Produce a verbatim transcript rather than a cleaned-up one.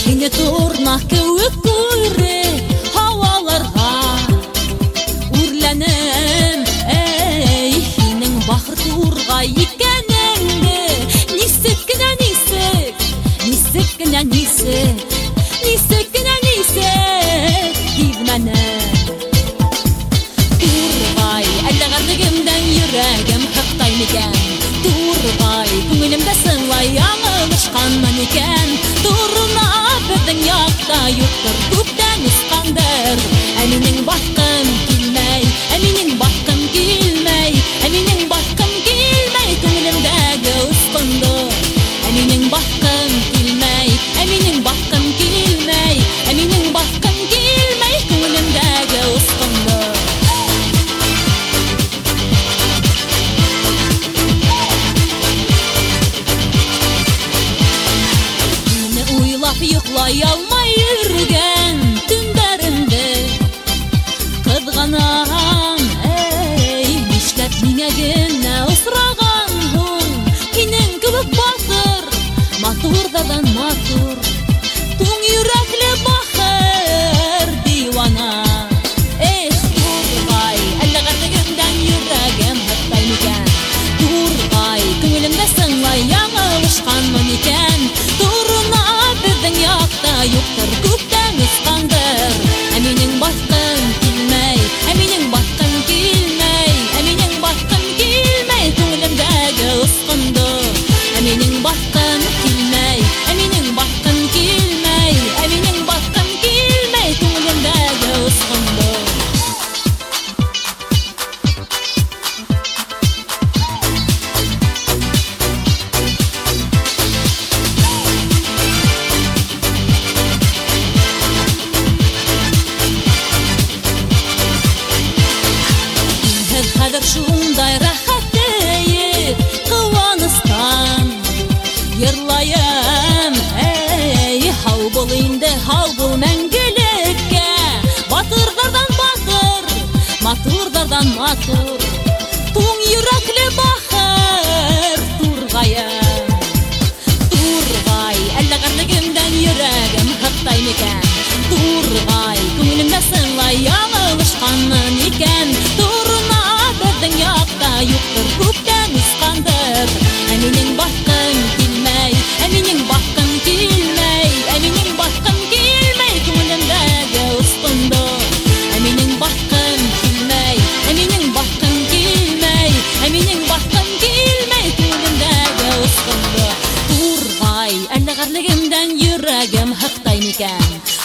Seni turnak kövük kuyri havalarga Urlanem ey Senin bahır turga ikenengdi Nisik kine nisik Nisik kine nisik Nisik kine nisik Gizmenem Turgay Allagarligimden yüregim hıktaymiken Turgay Küngelimde sınlay yanılışkanman iken Turna bizden yakta yoktur Köpten ıskandır Eminin bakım kilmey Eminin bakım kilmey Eminin bakım kilmey Küngelimdeki ıskandır Eminin bakım kilmey Eminin bakım kilmey Eminin bakım kilmey Küngelimdeki ıskandır Yıklay almay yürgen tünlerimde Kızganam ey Nişlep mine gene ısragan hun Kinin kılıp batır Maturdadan matur Tun yürekli bakır divana Eh Turgay Allagarligimden yüregim hıktaymiken Turgay Küngelimde sınlay yanılışkanman iken Turna bizden yakta yoktur Köpten ıskandır Eminin bakın kilmey Eminin bakın kilmey Eminin bakın kilmey Küngelimdeki ıskandır Eminin bakın kilmey Eminin bakın kilmey Eminin bakın kilmey Küngelimdeki ıskandır Şunday rahat deyip kıvanıstan Yırlayım ey Hav bul indi hav bul mengelikке Batırlardan batır Maturlardan matur Tun yürekli bakır Turgayım Turgay Allagarligimden yüregim hıktaymiken Turgay Küngelimde sınlay yanılışkanman iken Turna bizden yakta yoktur Köpten ıskandır Eminin bakın kilmey Eminin bakın kilmey Eminin bakın kilmey Küngelimdeki ıskandır Eminin bakın kilmey Eminin bakın kilmey Eminin bakın kilmey Küngelimdeki ıskandır Turgay Allagarligimden yüregim hıktaymiken